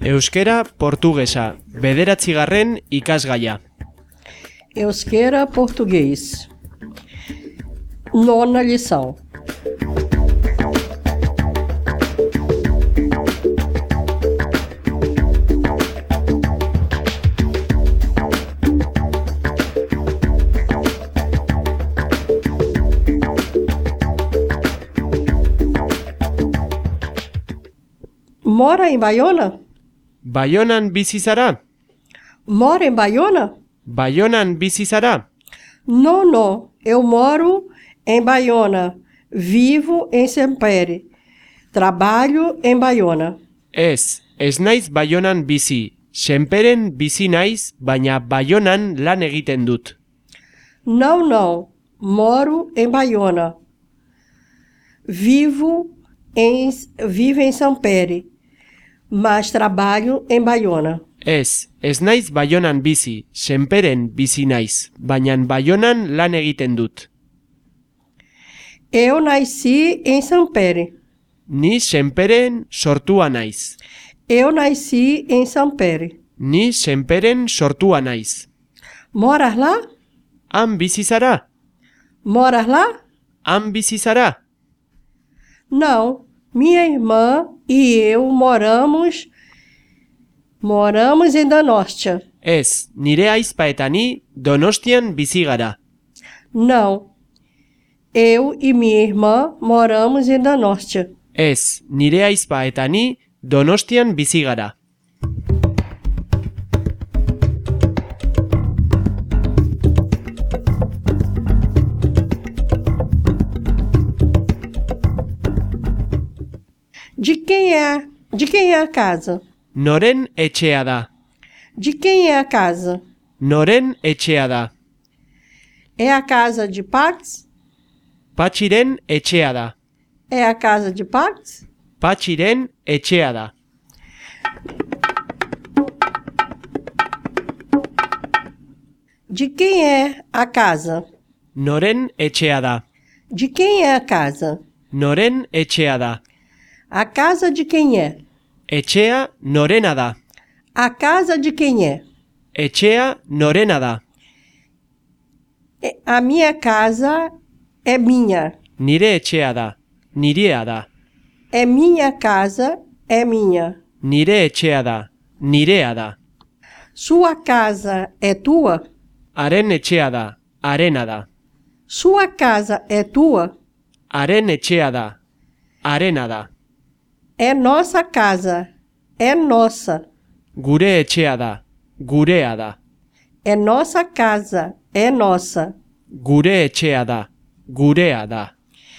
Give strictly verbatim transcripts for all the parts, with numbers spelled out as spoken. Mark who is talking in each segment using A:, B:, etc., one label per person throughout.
A: Euskera, portugesa, bederatzigarren ikasgaia.
B: Euskera, português. Nona lição. Mora em Baiona?
A: Baionan bizi zara?
B: Mora em Baiona?
A: Baionan bizi zara?
B: Não, não. Eu moro em Baiona. Vivo em Sempere. Trabalho em Baiona.
A: Ez, ez naiz Baionan bizi. Senperen bizi naiz, baina Baionan lan egiten dut.
B: Não, não. Moro em Baiona. Vivo em, vivo em Sempere. Mas trabalho em Baiona.
A: Ez, ez naiz Baionan bizi. Senperen bizi naiz, baina Baionan lan egiten dut.
B: Eu nasci em Sempere.
A: Ni Senperen sortua naiz.
B: Eu nasci em Sempere.
A: Ni Senperen sortua naiz.
B: Moras lá?
A: Han bizi zara?
B: Moras lá?
A: Han bizi zara?
B: Não. Minha irmã e eu moramos moramos em Donostia.
A: Ez, nire aizpa eta ni Donostian bizi gara.
B: Não. Eu e minha irmã moramos em Donostia.
A: Ez, nire aizpa eta ni Donostian bizi gara.
B: De quem é? De quem é a casa?
A: Noren etxea da.
B: De quem é a casa?
A: Noren etxea da.
B: É a casa de Pax?
A: Patxiren etxea da.
B: É a casa de Pax?
A: Patxiren etxea da.
B: De quem é a casa?
A: Noren etxea da.
B: De quem é a casa?
A: Noren etxea da.
B: A casa de quem é?
A: Etxea norena da.
B: A casa de quem é?
A: Etxea norena da.
B: É- A minha casa é minha.
A: Nire etxea da. Nirea da.
B: É minha casa, é minha.
A: Nire etxea da. Nirea da.
B: Sua casa é tua?
A: Haren etxea da. Arena da.
B: Sua casa é tua?
A: Haren etxea da. Arena da.
B: É nossa casa, é nossa.
A: Gure etxea da. Gurea da.
B: É nossa casa, é nossa.
A: Gure etxea da. Gurea da.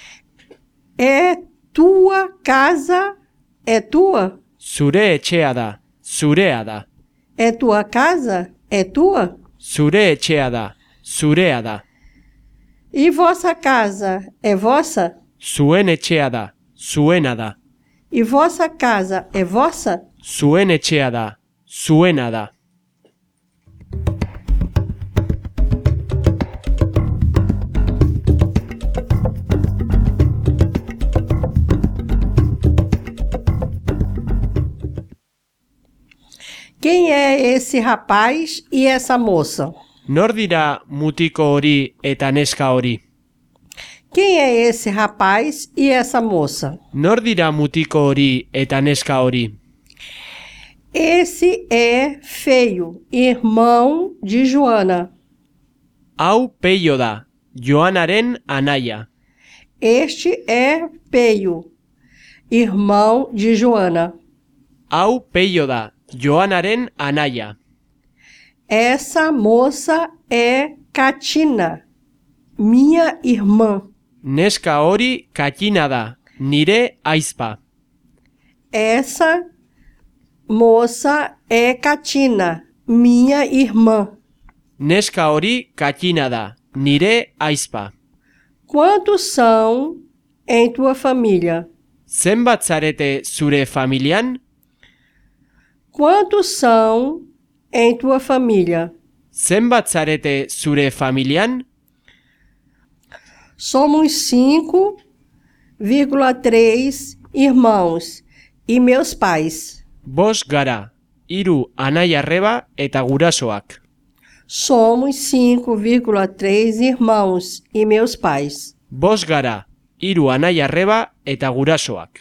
B: É tua casa, é tua?
A: Zure etxea da. Zurea da.
B: É tua casa, é tua?
A: Zure etxea da. Zurea da.
B: E vossa casa é vossa?
A: Zuen etxea da. Zuena da.
B: E vossa casa é vossa?
A: Zuen etxea da. Zuena da.
B: Quem é esse rapaz e essa moça?
A: Nor dira mutiko hori eta neska hori?
B: Quem é esse rapaz e essa moça?
A: Nor dira mutiko hori eta neska hori?
B: Esse é Feio, irmão de Joana.
A: Hau Peio da. Joanaren anaia.
B: Este é Peio, irmão de Joana.
A: Hau Peio da. Joanaren anaia.
B: Essa moça é Catina, minha irmã.
A: Neska hori Katina da. Nire aizpa.
B: Essa moça é Catina, minha irmã.
A: Neska hori Katina da. Nire aizpa.
B: Quantos são em tua família?
A: Zenbat zarete zure familian?
B: Quantos são em tua família?
A: Zenbat zarete zure familian?
B: Somos cinco vírgula três irmãos e meus pais.
A: Bost gara, hiru anai arreba eta gurasoak.
B: Somos cinco vírgula três irmãos e meus pais.
A: Bost gara, hiru anai arreba eta gurasoak.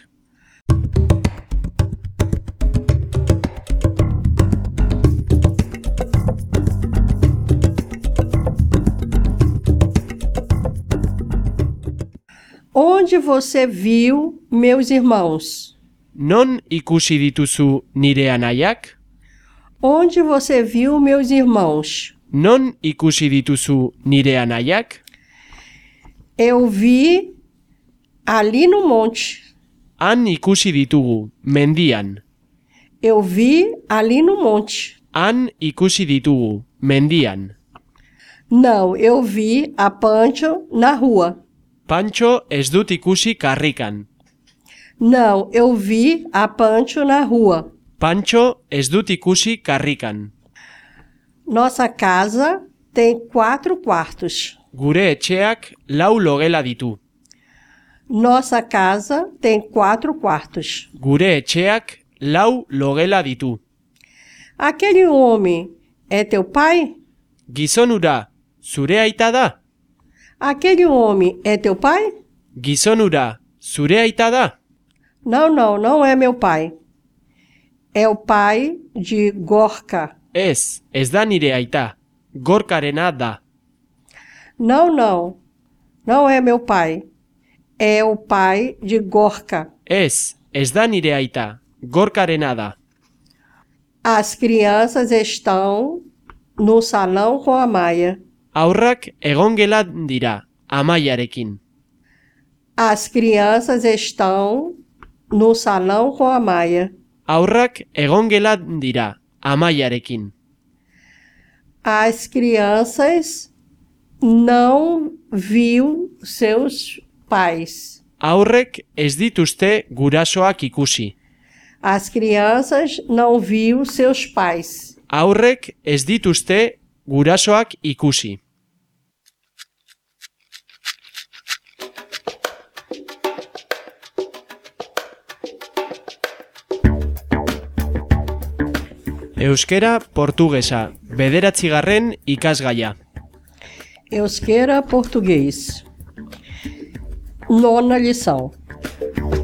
B: Onde você viu meus irmãos?
A: Non ikusi dituzu nire anaiak?
B: Onde você viu meus irmãos?
A: Non ikusi dituzu nire anaiak?
B: Eu vi ali no monte.
A: Han ikusi ditugu, mendian.
B: Eu vi ali no monte.
A: Han ikusi ditugu, mendian.
B: Não, eu vi a Pancho na rua.
A: Pantxo ez dut ikusi karrikan.
B: Não, eu vi a Pancho na rua.
A: Pantxo ez dut ikusi karrikan.
B: Nossa casa tem quatro quartos.
A: Gure etxeak lau logela ditu.
B: Nossa casa tem quatro quartos.
A: Gure etxeak lau logela ditu.
B: Aquele homem é teu pai?
A: Gizon hura, zure aita da?
B: Aquele homem é teu pai?
A: Gizon hura, zure aita da?
B: Não, não, não é meu pai. É o pai de Gorka.
A: Ez, ez da nire aita. Gorkarena da.
B: Não, não, não é meu pai. É o pai de Gorka.
A: Ez, ez da nire aita. Gorkarena da.
B: As crianças estão no salão com a Maia.
A: Aurrak egongela dira, amaiarekin.
B: As crianças estão no salão com a Maia.
A: Aurrak egongela dira, amaiarekin.
B: As crianças não viu seus pais.
A: Aurrek ez dituzte gurasoak ikusi.
B: As crianças não viu seus pais.
A: Aurrek ez dituzte gurasoak ikusi. Euskera, portugesa, bederatzigarren ikasgaia.
B: Euskera, português. Nona lição.